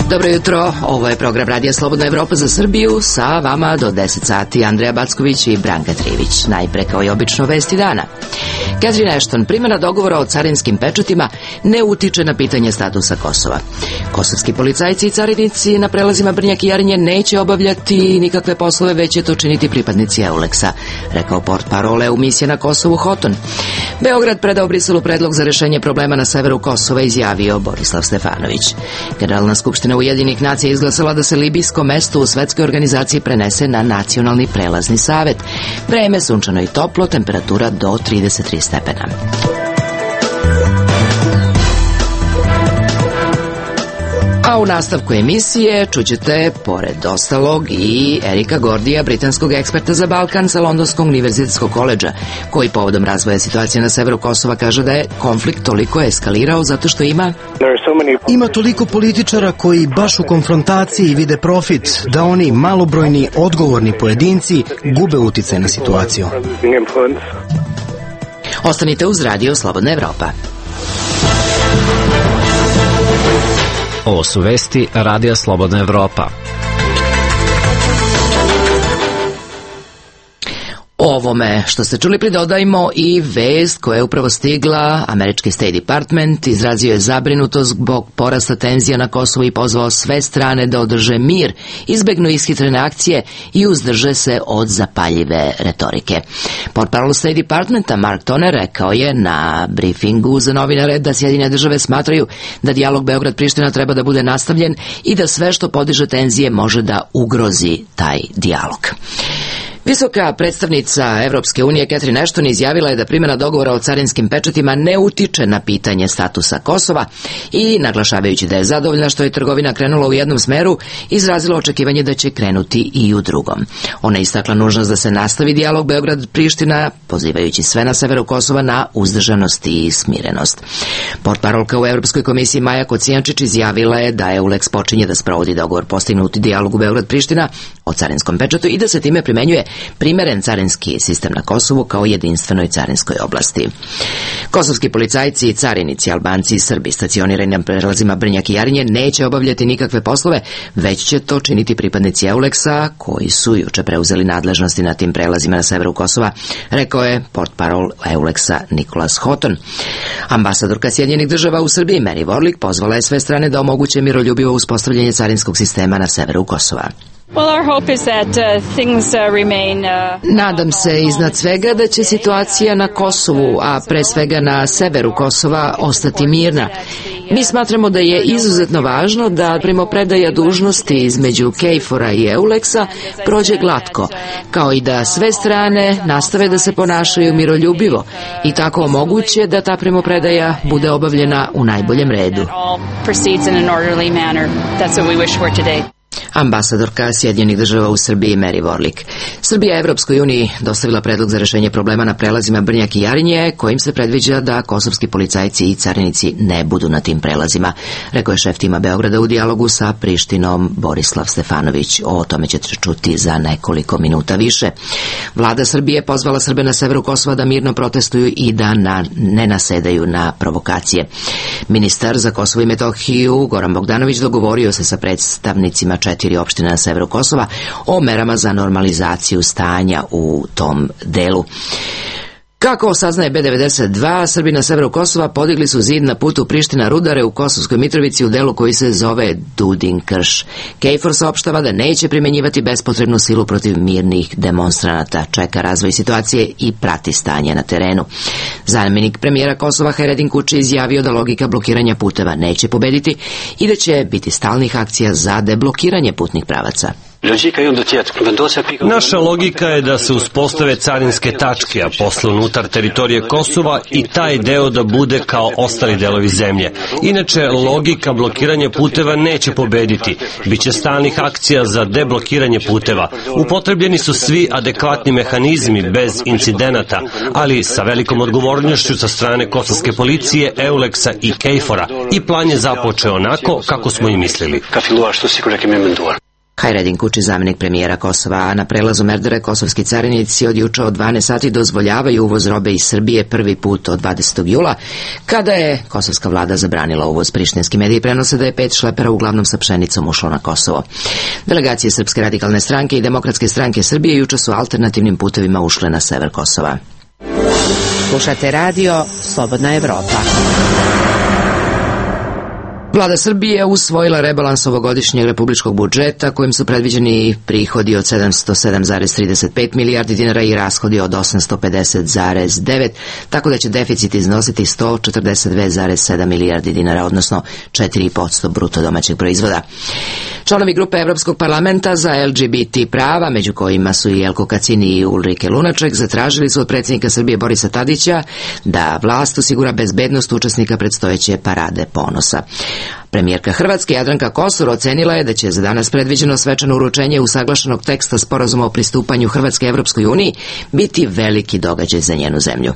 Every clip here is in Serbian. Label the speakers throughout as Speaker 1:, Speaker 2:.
Speaker 1: Dobro jutro, ovo je program Radija Slobodna Evropa za Srbiju, sa vama do 10 sati Andreja Backović i Branka Trivić. Najpre kao i obično vesti dana. Catherine Ashton, primjena dogovora o carinskim pečatima ne utiče na pitanje statusa Kosova. Kosovski policajci i carinici na prelazima Brnjak i Jarinje neće obavljati nikakve poslove, već će to činiti pripadnici EULEX-a, rekao portparole u misije na Kosovu Hoton. Beograd predao Briselu predlog za rešenje problema na severu Kosova, izjavio Borislav Stefanović. Generalna skupština Ujedinjenih nacija izglasala da se libijsko mesto u svetskoj organizaciji prenese na Nacionalni prelazni savet. Vreme sunčano i toplo, temperatura do 33 stepena. A u nastavku emisije čućete, pored ostalog, i Erika Gordija, britanskog eksperta za Balkan sa Londonskog univerzitetskog koledža, koji povodom razvoja situacije na severu Kosova kaže da je konflikt toliko eskalirao zato što
Speaker 2: ima toliko političara koji baš u konfrontaciji vide profit, da oni malobrojni, odgovorni pojedinci gube uticaj na situaciju.
Speaker 1: Ostanite uz Radio Slobodna Evropa.
Speaker 3: Ovo su vesti Radija Slobodna Evropa.
Speaker 1: Ovome što ste čuli pridodajmo i vest koja je upravo stigla. Američki State Department izrazio je zabrinutost zbog porasta tenzija na Kosovu i pozvao sve strane da održe mir, izbegnu ishitrene akcije i uzdrže se od zapaljive retorike. Portparol State Departmenta Mark Toner rekao je na briefingu za novinare da Sjedinjene države smatraju da dijalog Beograd-Priština treba da bude nastavljen i da sve što podiže tenzije može da ugrozi taj dijalog. Visoka predstavnica Evropske unije Catherine Ashton izjavila je da primjena dogovora o carinskim pečatima ne utiče na pitanje statusa Kosova i, naglašavajući da je zadovoljna što je trgovina krenula u jednom smeru, izrazila očekivanje da će krenuti i u drugom. Ona je istakla nužnost da se nastavi dijalog Beograd-Priština, pozivajući sve na severu Kosova na uzdržanost i smirenost. Portparolka u Evropskoj komisiji Maja Kocijančić izjavila je da EULEX počinje da sprovodi dogovor postignuti dijalogu Beograd-Priština o carinskom pečatu i da se time primenjuje primeren carinski sistem na Kosovu kao jedinstvenoj carinskoj oblasti. Kosovski policajci, carinici, Albanci i Srbi stacionirani na prelazima Brnjak i Jarinje neće obavljati nikakve poslove, već će to činiti pripadnici EULEX-a koji su juče preuzeli nadležnosti na tim prelazima na severu Kosova, rekao je portparol EULEX-a Nicholas Houghton. Ambasadorka Sjedinjenih država u Srbiji Mary Warlick pozvala je sve strane da omoguće miroljubivo uspostavljanje carinskog sistema na severu Kosova. Nadam se iznad svega da će situacija na Kosovu, a pre svega na severu Kosova, ostati mirna. Mi smatramo da je izuzetno važno da primopredaja dužnosti između KFOR-a i EULEX-a prođe glatko, kao i da sve strane nastave da se ponašaju miroljubivo i tako omoguće da ta primopredaja bude obavljena u najboljem redu. Ambasadorka Sjedinjenih država u Srbiji Mary Warlick. Srbija je Evropskoj uniji dostavila predlog za rešenje problema na prelazima Brnjak i Jarinje, kojim se predviđa da kosovski policajci i carinici ne budu na tim prelazima, rekao je šef tima Beograda u dijalogu sa Prištinom Borislav Stefanović. O tome ćete čuti za nekoliko minuta više. Vlada Srbije pozvala Srbe na severu Kosova da mirno protestuju i da ne nasedaju na provokacije. Ministar za Kosovo i Metohiju Goran Bogdanović dogovorio se sa predstavnicima 4 opštine na severu Kosova o merama za normalizaciju stanja u tom delu. Kako saznaje B92, Srbi na severu Kosova podigli su zid na putu Priština-Rudare u Kosovskoj Mitrovici u delu koji se zove Dudin Krš. KFOR saopštava da neće primenjivati bespotrebnu silu protiv mirnih demonstranata, čeka razvoj situacije i prati stanje na terenu. Zamjenik premijera Kosova Hayreddin Kuči izjavio da logika blokiranja puteva neće pobediti i da će biti stalnih akcija za deblokiranje putnih pravaca.
Speaker 4: Naša logika je da se uspostave carinske tačke, a posle unutar teritorije Kosova i taj deo da bude kao ostali delovi zemlje. Inače, logika blokiranja puteva neće pobediti. Biće stalnih akcija za deblokiranje puteva. Upotrebljeni su svi adekvatni mehanizmi bez incidenata, ali sa velikom odgovornošću sa strane kosovske policije, EULEX-a i KFOR-a. I plan je započeo onako kako smo i mislili.
Speaker 1: Hajredin Kučić, zamjenik premijera Kosova, a na prelazu Merdare kosovski carinici od juče od 12 sati dozvoljavaju uvoz robe iz Srbije prvi put od 20. jula, kada je kosovska vlada zabranila uvoz. Prištinski mediji prenose da je 5 šlepera uglavnom sa pšenicom ušlo na Kosovo. Delegacije Srpske radikalne stranke i Demokratske stranke Srbije juče su alternativnim putevima ušle na sever Kosova.
Speaker 5: Slušate radio Slobodna Evropa.
Speaker 1: Vlada Srbije usvojila rebalans ovogodišnjeg republičkog budžeta kojim su predviđeni prihodi od 707,35 milijardi dinara i rashodi od 850,9, tako da će deficit iznositi 142,7 milijardi dinara, odnosno 4% bruto domaćeg proizvoda. Članovi grupe Evropskog parlamenta za LGBT prava, među kojima su i Jelko Kacin i Ulrike Lunaček, zatražili su od predsjednika Srbije Borisa Tadića da vlast osigura bezbednost učesnika predstojeće parade ponosa. Premijerka Hrvatske Jadranka Kosor ocenila je da će za danas predviđeno svečano uručenje usaglašenog teksta sporazuma o pristupanju Hrvatske Evropskoj uniji biti veliki događaj za njenu zemlju.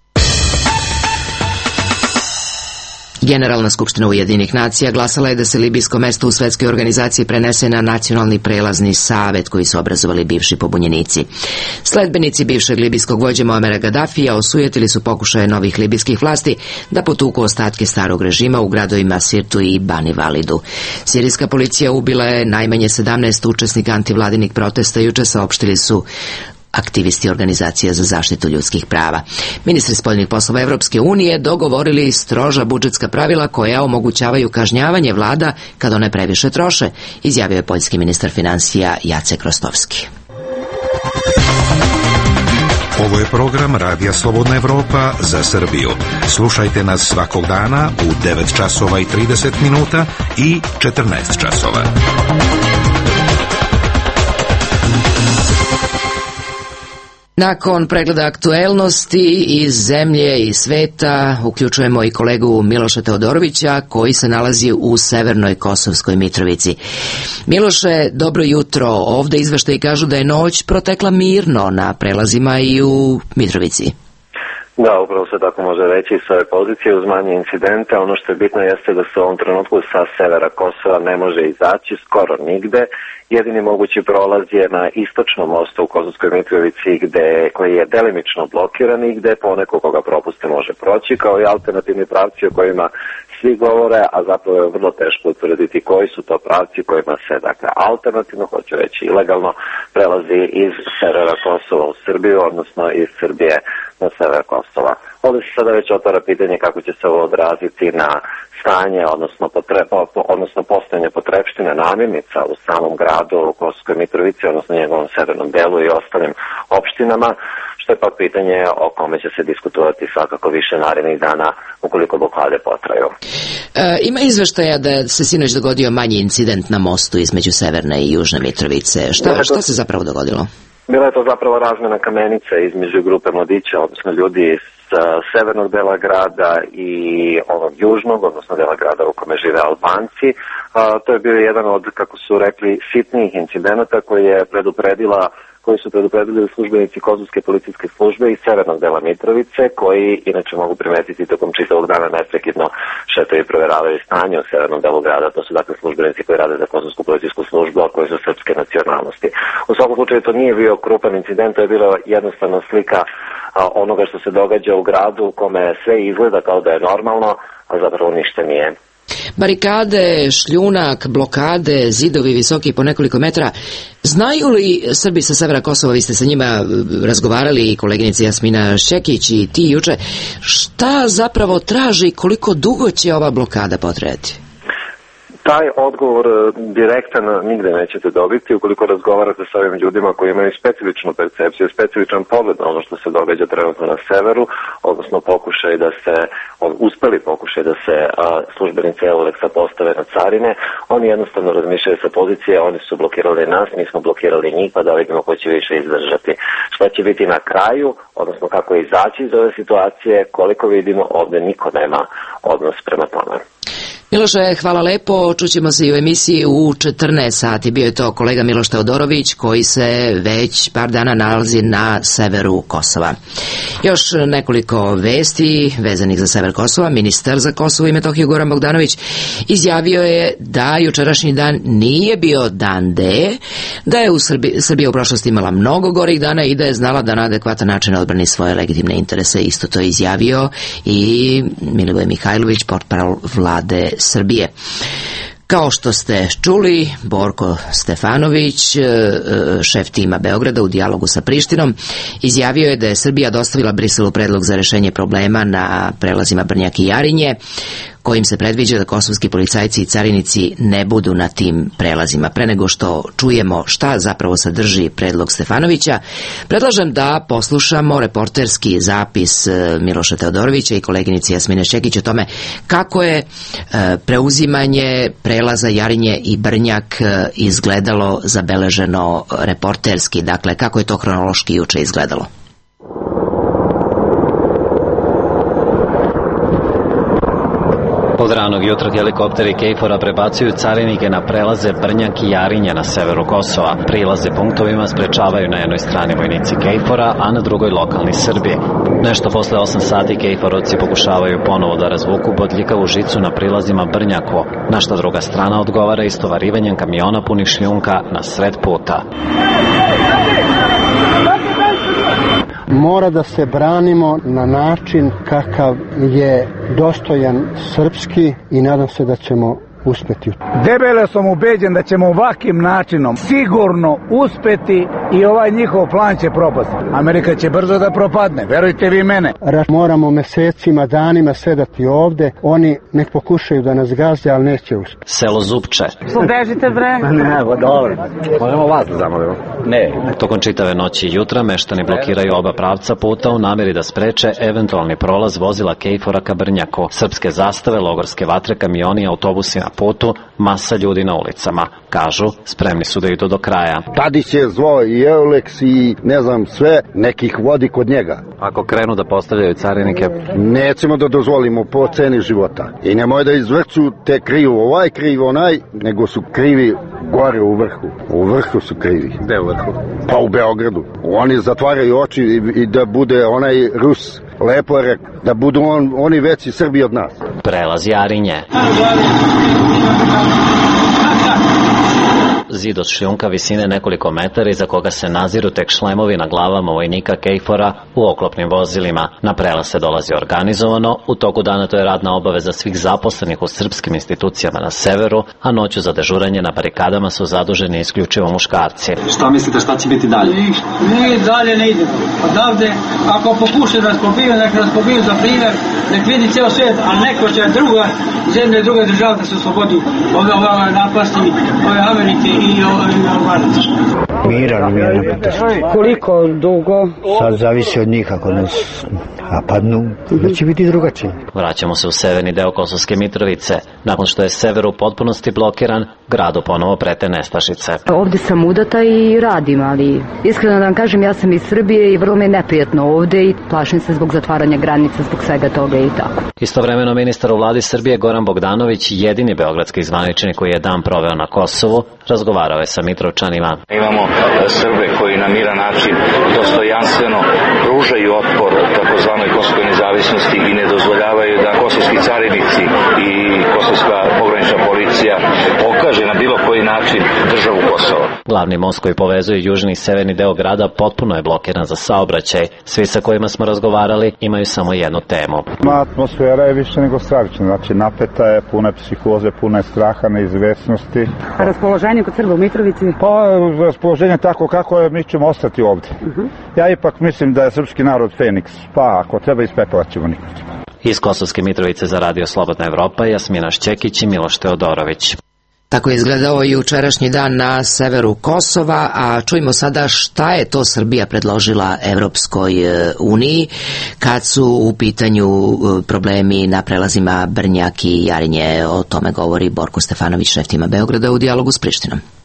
Speaker 1: Generalna skupština Ujedinjenih nacija glasala je da se libijsko mesto u svetskoj organizaciji prenese na Nacionalni prelazni savet koji su obrazovali bivši pobunjenici. Sledbenici bivšeg libijskog vođe Muamera Gadafija osujetili su pokušaje novih libijskih vlasti da potuku ostatke starog režima u gradovima Sirtu i Bani Validu. Sirijska policija ubila je najmanje 17 učesnika antivladinih protesta, juče saopštili su aktivisti organizacija za zaštitu ljudskih prava. Ministri spoljnih poslova Evropske unije dogovorili stroža budžetska pravila koja omogućavaju kažnjavanje vlada kad one previše troše, izjavio je poljski ministar financija Jacek Rostovski.
Speaker 6: Ovo je program Radija Slobodna Evropa za Srbiju. Slušajte nas svakog dana u 9 časova i 30 minuta i 14 časova.
Speaker 1: Nakon pregleda aktuelnosti iz zemlje i sveta uključujemo i kolegu Miloša Teodorovića koji se nalazi u severnoj Kosovskoj Mitrovici. Miloše, dobro jutro. Ovde izveštaji kažu da je noć protekla mirno na prelazima i u Mitrovici.
Speaker 7: Da, upravo se tako može reći s ove pozicije uz manje incidente. Ono što je bitno jeste da se u ovom trenutku sa severa Kosova ne može izaći skoro nigde. Jedini mogući prolaz je na istočnom mostu u Kosovskoj Mitrovici koji je delimično blokiran i gde poneko koga propuste može proći, kao i alternativni pravci o kojima svi govore, a zapravo je vrlo teško utvrditi koji su to pravci kojima se, dakle, alternativno, hoću reći ilegalno, prelazi iz severa Kosova u Srbiju, odnosno iz Srbije na sever Kosova. Ovdje se sada već otvara pitanje kako će se ovo odraziti na stanje, odnosno postojanje potrepštine namirnica u samom gradu u Kosovskoj Mitrovici, odnosno njegovom severnom delu i ostalim opštinama, što je pak pitanje o kome će se diskutovati svakako više narednih dana ukoliko blokade potraju.
Speaker 1: Ima izveštaja da se sinoć dogodio manji incident na mostu između severne i južne Mitrovice. Šta se zapravo dogodilo?
Speaker 7: Bila je to zapravo razmena kamenica između grupe mladića, odnosno ljudi iz severnog dela grada i ovog južnog, odnosno dela grada u kome žive Albanci. To je bio jedan od, kako su rekli, sitnijih incidenata koji su predupredili službenici Kosovske policijske službe iz severnog dela Mitrovice, koji inače mogu primetiti tokom čitavog dana neprekidno šetaju i proveravaju stanje u severnom delu grada. To su dakle službenici koji rade za Kosovsku policijsku službu, a koji su srpske nacionalnosti. U svakom slučaju to nije bio krupan incident, to je bila jednostavna slika onoga što se događa u gradu u kome sve izgleda kao da je normalno, a zapravo ništa nije.
Speaker 1: Barikade, šljunak, blokade, zidovi visoki po nekoliko metara. Znaju li Srbi sa severa Kosova, vi ste sa njima razgovarali, koleginica Jasmina Šekić i ti juče, šta zapravo traži i koliko dugo će ova blokada potrajati?
Speaker 7: Taj odgovor direktan nigde nećete dobiti ukoliko razgovarate sa ovim ljudima koji imaju specifičnu percepciju, specifičan pogled na ono što se događa trenutno na severu, odnosno uspeli pokušaj da se službenici Euleksa postave na carine. Oni jednostavno razmišljaju sa pozicije, oni su blokirali nas, mi smo blokirali njih, pa da vidimo ko će više izdržati. Šta će biti na kraju, odnosno kako izaći iz ove situacije, koliko vidimo, ovde niko nema odnos prema tome.
Speaker 1: Miloše, hvala lepo. Čućemo se i u emisiji u 14 sati. Bio je to kolega Miloš Teodorović koji se već par dana nalazi na severu Kosova. Još nekoliko vesti vezanih za sever Kosova. Ministar za Kosovo i Metohiju Goran Bogdanović izjavio je da jučerašnji dan nije bio dan D, da je u Srbija u prošlosti imala mnogo gorih dana i da je znala da na adekvatan način odbrani svoje legitimne interese. Isto to je izjavio i Milivoj Mihajlović, portparol vlade Srbije. Kao što ste čuli, Borko Stefanović, šef tima Beograda u dijalogu sa Prištinom, izjavio je da je Srbija dostavila Briselu predlog za rešenje problema na prelazima Brnjak i Jarinje, kojim se predviđa da kosovski policajci i carinici ne budu na tim prelazima. Pre nego što čujemo šta zapravo sadrži predlog Stefanovića, predlažem da poslušamo reporterski zapis Miloša Teodorovića i koleginici Jasmine Šćekić o tome kako je preuzimanje prelaza Jarinje i Brnjak izgledalo zabeleženo reporterski, dakle kako je to hronološki juče izgledalo.
Speaker 3: Od ranog jutra helikopteri KFOR-a prebacuju carinike na prelaze Brnjak i Jarinje na severu Kosova. Prilaze punktovima sprečavaju na jednoj strani vojnici KFOR-a, a na drugoj lokalni Srbi. Nešto posle 8 sati KFOR-ovci pokušavaju ponovo da razvuku bodljikavu žicu na prilazima Brnjaku, na što druga strana odgovara istovarivanjem kamiona punih šljunka na sred puta.
Speaker 8: Mora da se branimo na način kakav je dostojan srpski i nadam se da ćemo uspeti.
Speaker 9: Debelo sam ubeđen da ćemo ovakvim načinom sigurno uspeti i ovaj njihov plan će propasti. Amerika će brzo da propadne, verujte vi mene.
Speaker 8: Moramo mesecima, danima sedati ovde, oni nek pokušaju da nas gazde, ali neće uspeti.
Speaker 3: Selo Zupče.
Speaker 10: Što bežite bre?
Speaker 9: Ne, dobro. Možemo vas da zamolimo. Ne.
Speaker 3: Tokom čitave noći i jutra meštani blokiraju oba pravca puta u nameri da spreče eventualni prolaz vozila KFOR-a ka Brnjaku. Srpske zastave, logorske vatre, kamioni, autobusi na putu, masa ljudi na ulicama. Kažu, spremni su da idu do kraja.
Speaker 11: Tadić je zlo i Euleks i ne znam sve, nekih vodi kod njega.
Speaker 3: Ako krenu da postavljaju carinike,
Speaker 11: nećemo da dozvolimo po ceni života. I nemoj da izvrću te krivo ovaj, krivo onaj, nego su krivi gore u vrhu. U vrhu su krivi.
Speaker 3: Gde u vrhu?
Speaker 11: Pa u Beogradu. Oni zatvaraju oči i da bude onaj Rus. Lepo je rekao, da budu oni veći Srbi od nas.
Speaker 3: Prelaz Jarinje. Zid od šljunka visine nekoliko metara iza koga se naziru tek šlemovi na glavama vojnika KFOR-a u oklopnim vozilima. Na prelaz se dolazi organizovano, u toku dana to je radna obaveza svih zaposlenih u srpskim institucijama na severu, a noću za dežuranje na barikadama su zaduženi isključivo muškarci.
Speaker 12: Šta mislite, šta će biti dalje?
Speaker 13: Mi dalje ne idemo. Odavde, ako pokušaju da nas pobiju, nek nas pobiju za primjer, nek vidi ceo svijet, a neko će druga zemlja, druga država da se oslobodi ove napasti, ove Amerike i Albanaca.
Speaker 8: Miran.
Speaker 10: Koliko dugo?
Speaker 8: Sad zavisi od njih ako nas napadnu, da će biti drugačije.
Speaker 3: Vraćamo se u severni deo Kosovske Mitrovice. Nakon što je sever u potpunosti blokiran, gradu ponovo prete nestašice.
Speaker 14: Ovde sam udata i radim, ali iskreno da vam kažem, ja sam iz Srbije i vrlo mi je neprijatno ovde i plašim se zbog zatvaranja granica, zbog svega toga i tako.
Speaker 3: Istovremeno ministar u vladi Srbije Goran Bogdanović, jedini beogradski zvaničnik koji je dan proveo na Kosovu, razgovarao je sa Mitrovčanima.
Speaker 15: Imamo Srbe koji na miran način dostojanstveno pružaju otpor takozvanoj kosovskoj nezavisnosti i ne dozvoljavaju da kosovski carinici i kosovska pogranična policija pokaže na bilo koji način državu Kosova.
Speaker 3: Glavni most koji povezuje južni i severni deo grada potpuno je blokiran za saobraćaj. Svi sa kojima smo razgovarali imaju samo jednu temu.
Speaker 16: Atmosfera je više nego stravična, znači napeta je, puna je psihoze, puna je straha, neizvesnosti.
Speaker 10: A raspoloženje kod Srba u Mitrovici?
Speaker 16: Pa raspoloženje tako kako je, mi ćemo ostati ovde. Ja ipak mislim da je srpski narod Feniks, pa ako treba ispepevaćemo nikad.
Speaker 3: Iz Kosovske Mitrovice za Radio Slobodna Evropa, Jasmina Šćekić i Miloš Teodorović.
Speaker 1: Tako je izgledao i jučerašnji dan na severu Kosova, a čujmo sada šta je to Srbija predložila Evropskoj uniji kad su u pitanju problemi na prelazima Brnjak i Jarinje. O tome govori Borko Stefanović, šef tima Beograda u dijalogu s Prištinom.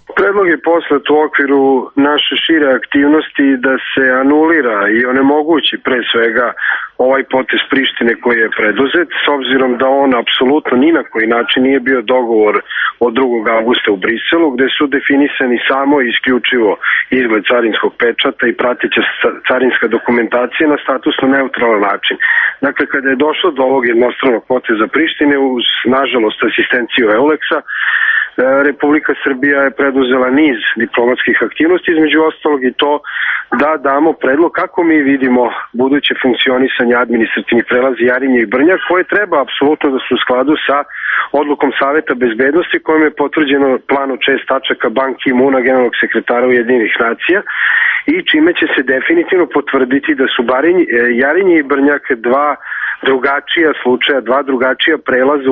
Speaker 12: Predlog je poslat u okviru naše šire aktivnosti da se anulira i onemogući pre svega ovaj potez Prištine koji je preduzet, s obzirom da on apsolutno ni na koji način nije bio dogovor od 2. avgusta u Briselu, gde su definisani samo i isključivo izgled carinskog pečata i prateća carinska dokumentacija na statusno neutralan način. Dakle, kada je došlo do ovog jednostranog poteza Prištine, uz nažalost asistenciju EULEX-a, Republika Srbija je preduzela niz diplomatskih aktivnosti, između ostalog i to da damo predlog kako mi vidimo buduće funkcionisanje administrativnih prelaza Jarinje i Brnjak, koje treba apsolutno da su u skladu sa odlukom Saveta bezbednosti kojom je potvrđeno plan od 6 tačaka Ban Ki-moona, generalnog sekretara Ujedinjenih nacija, i čime će se definitivno potvrditi da su Jarinje i Brnjak dva drugačija slučaja, dva drugačija prelaza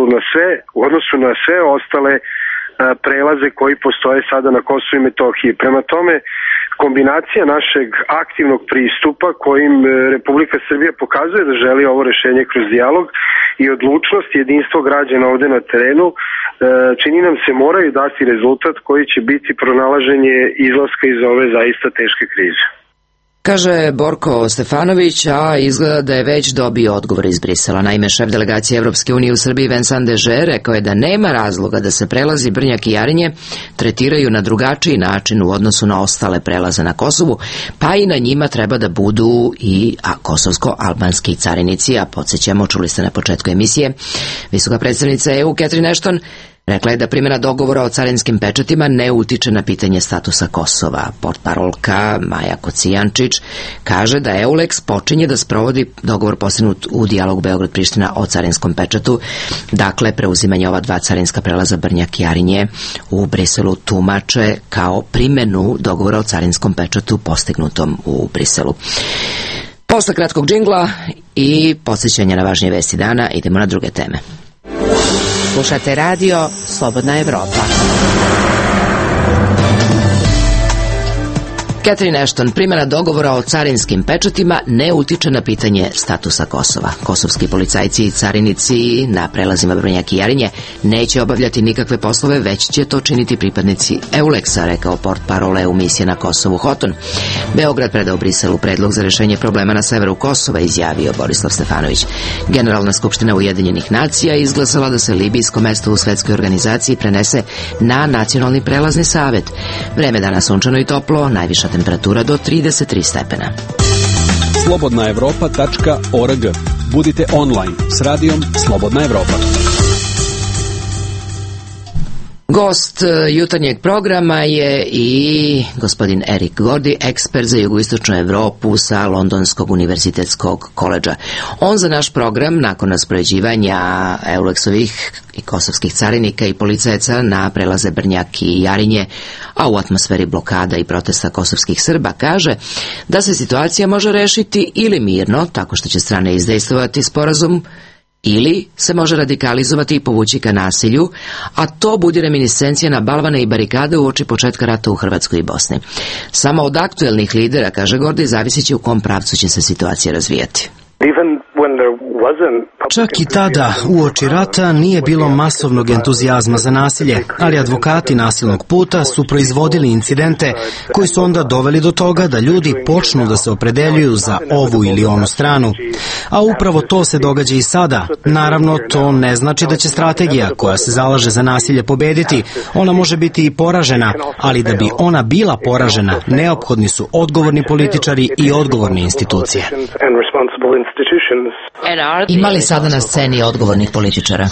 Speaker 12: u odnosu na sve ostale prelaze koji postoje sada na Kosovu i Metohiji. Prema tome, kombinacija našeg aktivnog pristupa kojim Republika Srbija pokazuje da želi ovo rešenje kroz dijalog i odlučnost i jedinstvo građana ovde na terenu, čini nam se moraju dati rezultat koji će biti pronalaženje izlaska iz ove zaista teške krize.
Speaker 1: Kaže Borko Stefanović, a izgleda da je već dobio odgovor iz Brisela. Naime, šef delegacije Evropske unije u Srbiji Vincent Dežer rekao je da nema razloga da se prelazi Brnjak i Jarinje tretiraju na drugačiji način u odnosu na ostale prelaze na Kosovu, pa i na njima treba da budu i kosovsko-albanski carinici, a podsjećamo, čuli ste na početku emisije, visoka predstavnica EU Catherine Ashton rekla je da primjena dogovora o carinskim pečatima ne utiče na pitanje statusa Kosova. Portparolka Maja Kocijančić kaže da EULEX počinje da sprovodi dogovor postignut u dijalogu Beograd-Priština o carinskom pečatu. Dakle, preuzimanje ova dva carinska prelaza Brnjak i Jarinje u Briselu tumače kao primjenu dogovora o carinskom pečatu postignutom u Briselu. Posle kratkog džingla i podsjećanja na važnije vesti dana idemo na druge teme.
Speaker 5: Slušate radio Slobodna Evropa.
Speaker 1: Catherine Ashton, primjena dogovora o carinskim pečatima ne utiče na pitanje statusa Kosova. Kosovski policajci i carinici na prelazima Brnjak i Jarinje neće obavljati nikakve poslove, već će to činiti pripadnici EULEX-a, rekao portparol EU misije na Kosovu Hoton. Beograd predao Briselu predlog za rešenje problema na severu Kosova, izjavio Borislav Stefanović. Generalna skupština Ujedinjenih nacija izglasala da se libijsko mesto u svetskoj organizaciji prenese na Nacionalni prelazni savet. Vreme danas sunčano i toplo, najviša temperatura do 33 stepena.
Speaker 17: slobodnaevropa.org. Budite online s radijom Slobodna Evropa.
Speaker 1: Gost jutarnjeg programa je i gospodin Erik Gordi, ekspert za jugoistočnu Evropu sa Londonskog univerzitetskog koledža. On za naš program, nakon raspoređivanja EULEX-ovih i kosovskih carinika i policajaca na prelaze Brnjak i Jarinje, a u atmosferi blokada i protesta kosovskih Srba, kaže da se situacija može rešiti ili mirno, tako što će strane izdejstvovati sporazum, ili se može radikalizovati i povući ka nasilju, a to budi reminiscencija na balvane i barikade uoči početka rata u Hrvatskoj i Bosni. Samo od aktuelnih lidera, kaže Gordi, zavisit će u kom pravcu će se situacija razvijati.
Speaker 2: Čak i tada, uoči rata, nije bilo masovnog entuzijazma za nasilje, ali advokati nasilnog puta su proizvodili incidente koji su onda doveli do toga da ljudi počnu da se opredeljuju za ovu ili onu stranu. A upravo to se događa i sada. Naravno, to ne znači da će strategija koja se zalaže za nasilje pobediti. Ona može biti i poražena, ali da bi ona bila poražena, neophodni su odgovorni političari i odgovorne institucije.
Speaker 1: Ima li sada na sceni odgovornih političara?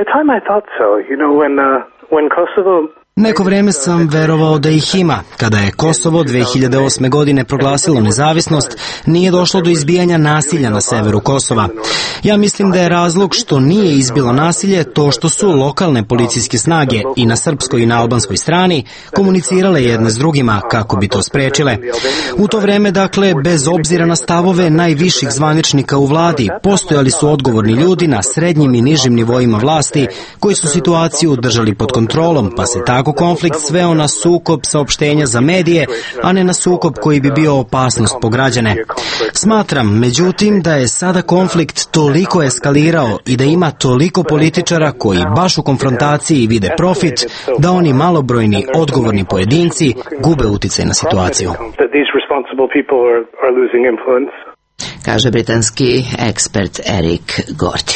Speaker 2: Neko vreme sam verovao da ih ima. Kada je Kosovo 2008. godine proglasilo nezavisnost, nije došlo do izbijanja nasilja na severu Kosova. Ja mislim da je razlog što nije izbilo nasilje to što su lokalne policijske snage i na srpskoj i na albanskoj strani komunicirale jedne s drugima kako bi to sprečile. U to vreme, dakle, bez obzira na stavove najviših zvaničnika u vladi, postojali su odgovorni ljudi na srednjim i nižim nivoima vlasti koji su situaciju držali pod kontrolom, pa se tako neko konflikt sveo na sukob saopštenja za medije, a ne na sukob koji bi bio opasnost po građane. Smatram, međutim, da je sada konflikt toliko eskalirao i da ima toliko političara koji baš u konfrontaciji vide profit, da oni malobrojni odgovorni pojedinci gube uticaj na situaciju.
Speaker 1: Kaže britanski ekspert Erik Gordy.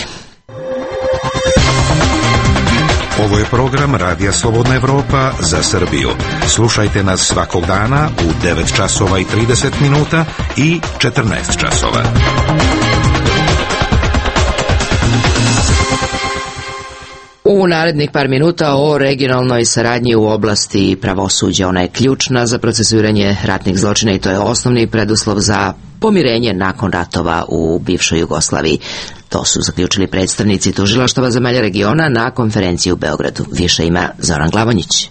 Speaker 6: Ovo je program Radija Slobodna Evropa za Srbiju. Slušajte nas svakog dana u 9 časova i 30 minuta i 14 časova.
Speaker 1: U narednih par minuta o regionalnoj saradnji u oblasti pravosuđa. Ona je ključna za procesuiranje ratnih zločina i to je osnovni preduslov za pomirenje nakon ratova u bivšoj Jugoslaviji. To su zaključili predstavnici tužilaštava zemalja regiona na konferenciji u Beogradu. Više ima Zoran Glavonjić.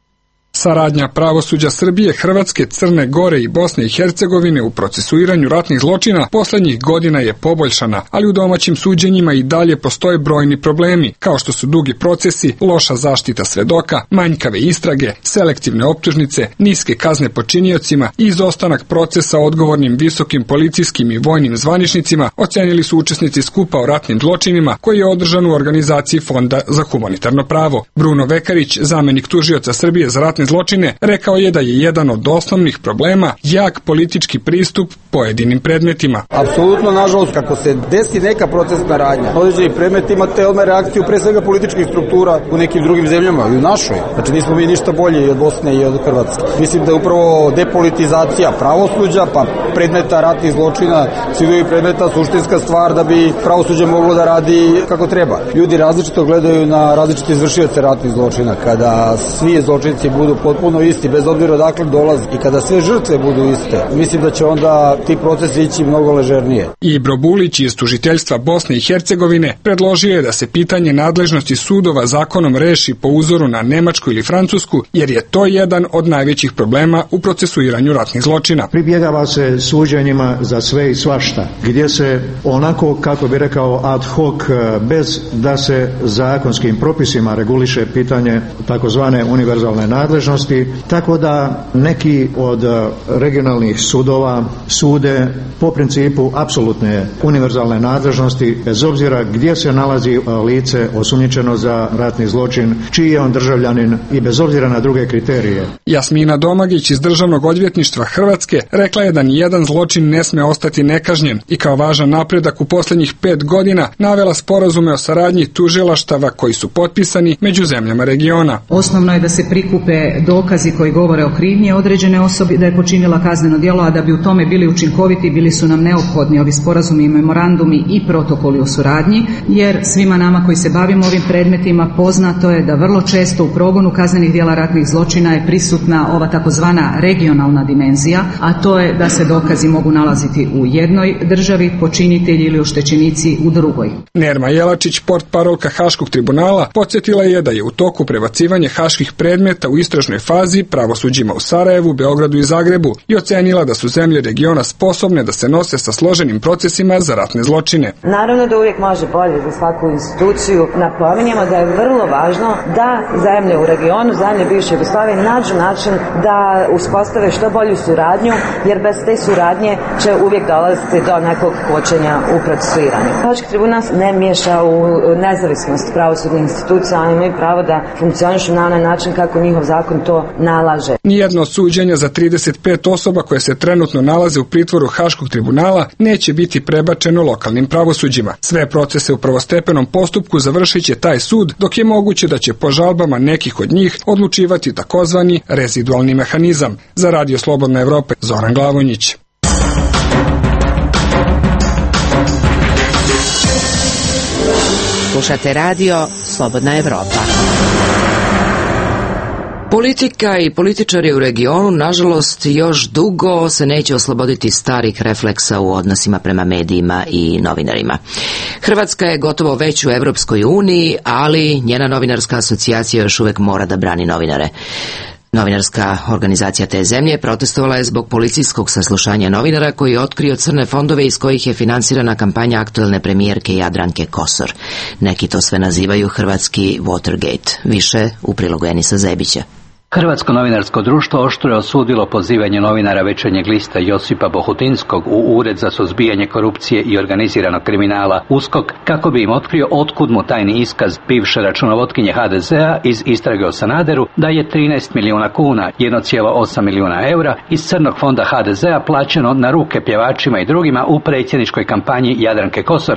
Speaker 18: Saradnja pravosuđa Srbije, Hrvatske, Crne Gore i Bosne i Hercegovine u procesuiranju ratnih zločina poslednjih godina je poboljšana, ali u domaćim suđenjima i dalje postoje brojni problemi, kao što su dugi procesi, loša zaštita svedoka, manjkave istrage, selektivne optužnice, niske kazne počiniocima i izostanak procesa odgovornim visokim policijskim i vojnim zvaničnicima, ocenili su učesnici skupa o ratnim zločinima koji je održan u organizaciji Fonda za humanitarno pravo. Bruno Vekarić, zamenik tužioca Srbije za ratne zločine, rekao je da je jedan od osnovnih problema jak politički pristup pojedinim predmetima.
Speaker 19: Apsolutno, nažalost, kako se desi neka procesna radnja, određeni predmet imate odmah reakciju pre svega političkih struktura u nekim drugim zemljama i u našoj. Znači nismo mi ništa bolji od Bosne i od Hrvatske. Mislim da je upravo depolitizacija pravosuđa, pa predmeta ratnih zločina, svi drugi predmeta suštinska stvar da bi pravosuđe moglo da radi kako treba. Ljudi različito gledaju na različite izvršioce ratnih zločina. Kada svi zločinci budu potpuno isti, bez obzira odakle dolazi, i kada sve žrtve budu iste, mislim da će onda ti procesi ići mnogo ležernije.
Speaker 18: Ibro Bulić iz tužiteljstva Bosne i Hercegovine predložio je da se pitanje nadležnosti sudova zakonom reši po uzoru na Nemačku ili Francusku, jer je to jedan od najvećih problema u procesuiranju ratnih zločina.
Speaker 20: Pribjegava se suđenjima za sve i svašta, gdje se onako, kako bi rekao, ad hoc, bez da se zakonskim propisima reguliše pitanje takozvane univerzalne nadležnosti, tako da neki od regionalnih sudova sude po principu apsolutne univerzalne nadležnosti, bez obzira gdje se nalazi lice osumnjičeno za ratni zločin, čiji je on državljanin i bez obzira na druge kriterije.
Speaker 18: Jasmina Domagić iz Državnog odvjetništva Hrvatske rekla je da nijedan zločin ne sme ostati nekažnjen i kao važan napredak u poslednjih 5 godina navela sporazume o saradnji tužilaštava koji su potpisani među zemljama regiona.
Speaker 21: Osnovno je da se prikupe dokazi koji govore o krivnji određene osobe da je počinila kazneno djelo, a da bi u tome bili učinkoviti bili su nam neophodni ovi sporazumi i memorandumi i protokoli o suradnji, jer svima nama koji se bavimo ovim predmetima poznato je da vrlo često u progonu kaznenih djela ratnih zločina je prisutna ova takozvana regionalna dimenzija, a to je da se dokazi mogu nalaziti u jednoj državi, počinitelji ili oštećenici u drugoj.
Speaker 18: Nerma Jelačić, portparolka Haškog tribunala, podsjetila je da je u toku prebacivanje haških predmeta u istražnoj fazi pravosuđima u Sarajevu, Beogradu i Zagrebu i ocenila da su zemlje regiona sposobne da se nose sa složenim procesima za ratne zločine.
Speaker 22: Naravno da uvijek može bolje za svaku instituciju. Napominjemo da je vrlo važno da zemlje u regionu, zemlje bivše Jugoslavije nađu način da uspostave što bolju suradnju, jer bez te suradnje će uvijek dolaziti do nekog kočenja u procesuiranju. Haški tribunal ne miješa u nezavisnost pravosudnih institucija, oni imaju pravo da funkcionišu na onaj način kako njihov zakon to nalaže.
Speaker 18: Nijedno od suđenja za 35 osoba koje se trenutno nalaze u pritvoru Haškog tribunala neće biti prebačeno lokalnim pravosuđima. Sve procese u prvostepenom postupku završit će taj sud, dok je moguće da će po žalbama nekih od njih odlučivati takozvani rezidualni mehanizam. Za Radio Slobodna Evropa, Zoran Glavonjić.
Speaker 5: Slušate Radio Slobodna Evropa.
Speaker 1: Politika i političari u regionu, nažalost, još dugo se neće osloboditi starih refleksa u odnosima prema medijima i novinarima. Hrvatska je gotovo već u Evropskoj uniji, ali njena novinarska asocijacija još uvek mora da brani novinare. Novinarska organizacija te zemlje protestovala je zbog policijskog saslušanja novinara koji je otkrio crne fondove iz kojih je finansirana kampanja aktuelne premijerke Jadranke Kosor. Neki to sve nazivaju hrvatski Watergate. Više u prilogu Enisa Zebića.
Speaker 4: Hrvatsko novinarsko društvo oštro je osudilo pozivanje novinara Večernjeg lista Josipa Bohutinskog u Ured za suzbijanje korupcije i organiziranog kriminala USKOK kako bi im otkrio otkud mu tajni iskaz bivše računovodkinje HDZ-a iz istrage o Sanaderu da je 13 milijuna kuna, 1,8 milijuna eura iz crnog fonda HDZ-a plaćeno na ruke pjevačima i drugima u predsjedničkoj kampanji Jadranke Kosor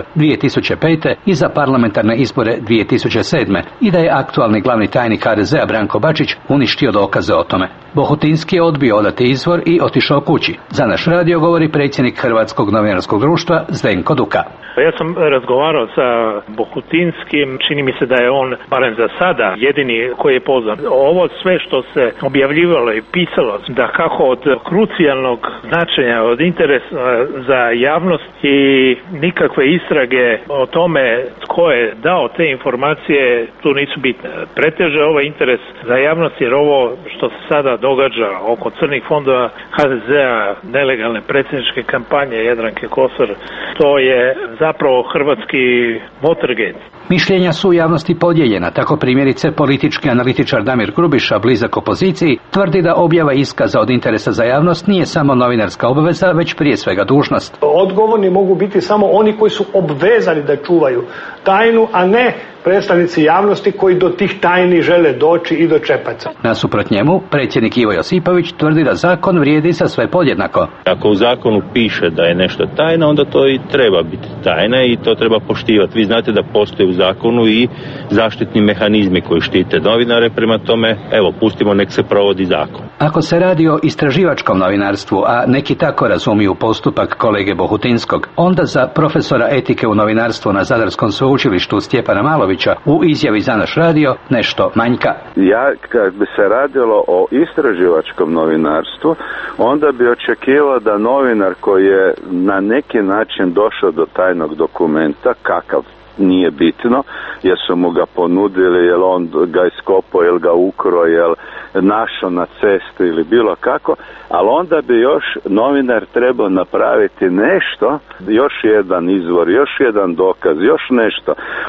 Speaker 4: 2005. i za parlamentarne izbore 2007. i da je aktualni glavni tajnik HDZ-a Branko Bačić uništio dokaze o tome. Bohutinski je odbio odati izvor i otišao kući. Za naš radio govori predsjednik Hrvatskog novinarskog društva Zdenko Duka.
Speaker 7: Ja sam razgovarao sa Bohutinskim, čini mi se da je on, barem za sada, jedini koji je pozvan. Ovo sve što se objavljivalo i pisalo, da kako od krucijalnog značenja, od interesa za javnost i nikakve istrage o tome tko je dao te informacije, tu nisu bitne. Preteže ovaj interes za javnost jer ovo što se sada događa oko crnih fondova HDZ-a, nelegalne predsjedničke kampanje Jadranke Kosor, to je zapravo hrvatski Watergate.
Speaker 4: Mišljenja su u javnosti podijeljena, tako primjerice politički analitičar Damir Grubiša, blizak opoziciji, tvrdi da objava iskaza od interesa za javnost nije samo novinarska obaveza, već prije svega dužnost.
Speaker 23: Odgovorni mogu biti samo oni koji su obvezani da čuvaju tajnu, a ne predstavnici javnosti koji do tih tajni žele doći i do čepaca.
Speaker 4: Nasuprot njemu, predsjednik Ivo Josipović tvrdi da zakon vrijedi za sve podjednako.
Speaker 24: Ako u zakonu piše da je nešto tajna, onda to i treba biti tajna i to treba poštivati. Vi znate da postoje u zakonu i zaštitni mehanizmi koji štite novinare, prema tome, evo, pustimo nek se provodi zakon.
Speaker 4: Ako se radi o istraživačkom novinarstvu, a neki tako razumiju postupak kolege Bohutinskog, onda za profesora etike u novinarstvu na Zadarskom sveučilištu Stjepana Malovića u izjavi za naš radio nešto manjka.
Speaker 25: Ja, kad bi se radilo o istraživačkom novinarstvu, onda bi očekivao da novinar koji je na neki način došao do tajnog dokumenta, kakav nije bitno, jer su mu ga ponudili, jel on ga iskopao, jel ga ukro, jel našao na cestu ili bilo kako, ali onda bi još novinar trebao napraviti nešto, još jedan izvor, još jedan dokaz, još nešto.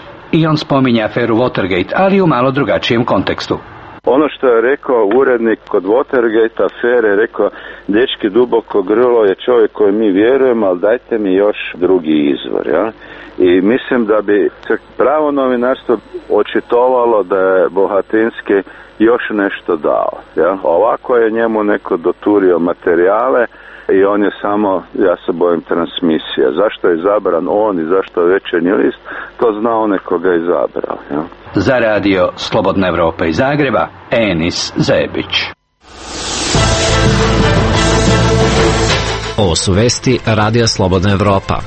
Speaker 4: I on spominje aferu Watergate, ali u malo drugačijem kontekstu.
Speaker 25: Ono što je rekao urednik kod Watergate afere, rekao, dečki, duboko grlo je čovjek koji mi vjerujemo, ali dajte mi još drugi izvor, ja? I mislim da bi se pravo novinarstvo očitovalo da je Bohutinski još nešto dao, ja? Ovako je njemu neko doturio materijale i on je samo, ja se bojim, transmisija. Zašto je izabran on i zašto je Večernji list, to zna onaj koga je izabrao, ja?
Speaker 4: Za radio Slobodna Evropa iz Zagreba, Enis Zebić.
Speaker 26: Ovo su vesti Radija Slobodna Evropa.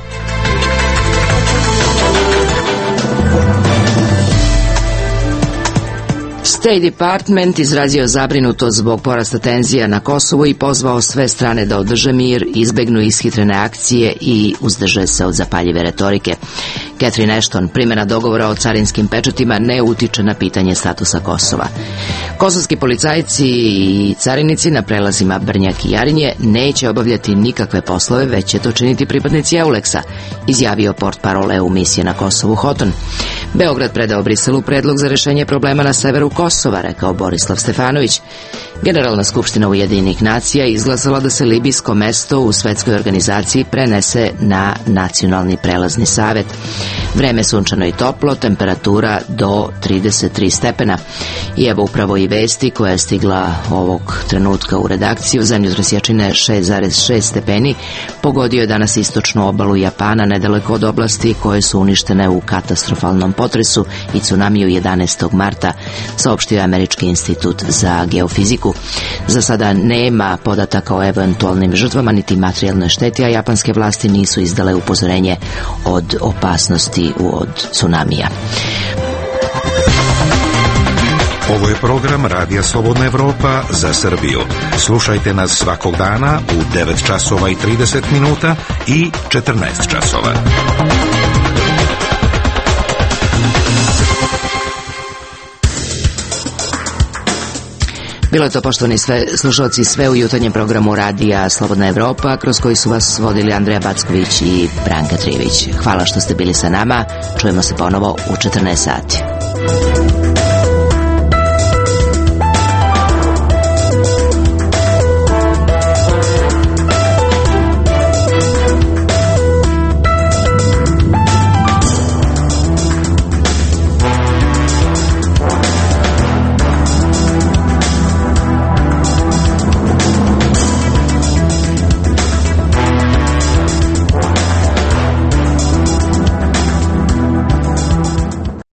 Speaker 1: State Department izrazio zabrinutost zbog porasta tenzija na Kosovu i pozvao sve strane da održe mir, izbegnu ishitrene akcije i uzdrže se od zapaljive retorike. Catherine Ashton, primjena dogovora o carinskim pečatima ne utiče na pitanje statusa Kosova. Kosovski policajci i carinici na prelazima Brnjak i Jarinje neće obavljati nikakve poslove, već će to činiti pripadnici EULEX-a, izjavio portparol EU misije na Kosovu Houghton. Beograd predao Briselu predlog za rješenje problema na severu Kosova, rekao Borislav Stefanović. Generalna skupština Ujedinjenih nacija izglasala da se libijsko mesto u svetskoj organizaciji prenese na Nacionalni prelazni savet. Vreme sunčano i toplo, temperatura do 33 stepena. I evo upravo i vesti koja je stigla ovog trenutka u redakciju. Zemljotres jačine 6,6 stepeni pogodio je danas istočnu obalu Japana, nedaleko od oblasti koje su uništene u katastrofalnom potresu i tsunamiju 11. marta, saopštio je Američki institut za geofiziku. Za sada nema podataka o eventualnim žrtvama niti materijalnoj šteti, a japanske vlasti nisu izdale upozorenje od opasnosti od tsunamija.
Speaker 6: Ovo je program Radija Slobodna Evropa za Srbiju. Slušajte nas svakog dana u 9 časova i 30 minuta i 14 časova.
Speaker 1: Bilo je to, poštovani slušalci, sve u jutarnjem programu radija Slobodna Evropa, kroz koji su vas vodili Andreja Backović i Branka Trivić. Hvala što ste bili sa nama. Čujemo se ponovo u 14 sati.